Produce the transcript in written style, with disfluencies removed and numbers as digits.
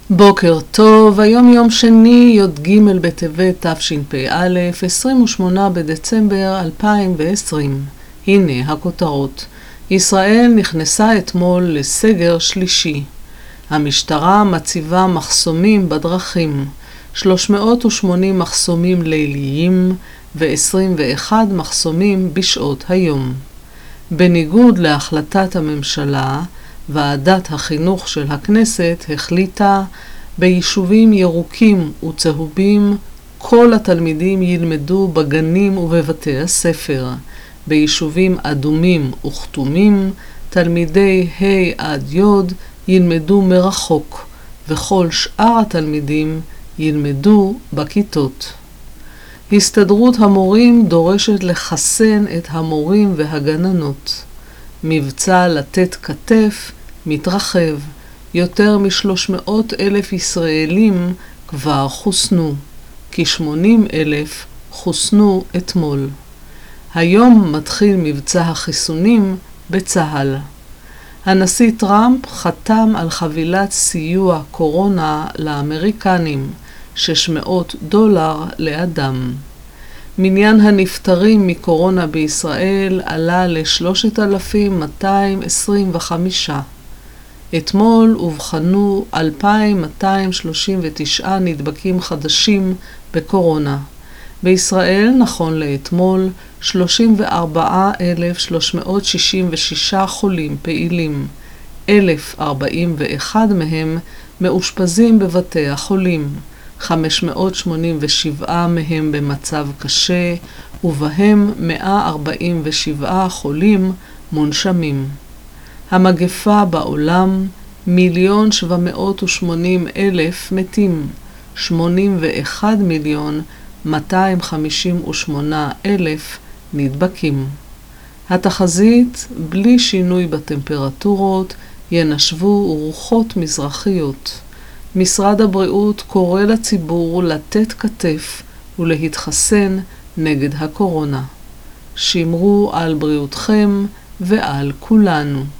בוקר טוב, היום יום שני, י"ג בטבת תשפ"א, 28 בדצמבר 2020. הנה הכותרות. ישראל נכנסה אתמול לסגר שלישי. המשטרה מציבה מחסומים בדרכים, 380 מחסומים ליליים ו-21 מחסומים בשעות היום. בניגוד להחלטת הממשלה, ועדת החינוך של הכנסת החליטה ביישובים ירוקים וצהובים כל התלמידים ילמדו בגנים ובבתי הספר. ביישובים אדומים וכתומים תלמידי ה' עד י' ילמדו מרחוק, וכל שאר התלמידים ילמדו בכיתות. הסתדרות המורים דורשת לחסן את המורים והגננות. מבצע לתת כתף מתרחב. יותר מ-300,000 ישראלים כבר חוסנו. כ-80,000 חוסנו אתמול. היום מתחיל מבצע החיסונים בצה"ל. הנשיא טראמפ חתם על חבילת סיוע קורונה לאמריקנים, $600 לאדם. מניין הנפטרים מקורונה בישראל עלה ל-3,225. אתמול אובחנו 2,239 נדבקים חדשים בקורונה. בישראל נכון לאתמול 34,366 חולים פעילים. 1,041 מהם מאושפזים בבתי החולים. 587 מהם במצב קשה, ובהם 147 חולים מונשמים. המגפה בעולם, 1,780,000 מתים, 81,258,000 נדבקים. התחזית, בלי שינוי בטמפרטורות, ינשבו רוחות מזרחיות. משרד הבריאות קורא לציבור לתת כתף ולהתחסן נגד הקורונה. שמרו על בריאותכם ועל כולנו.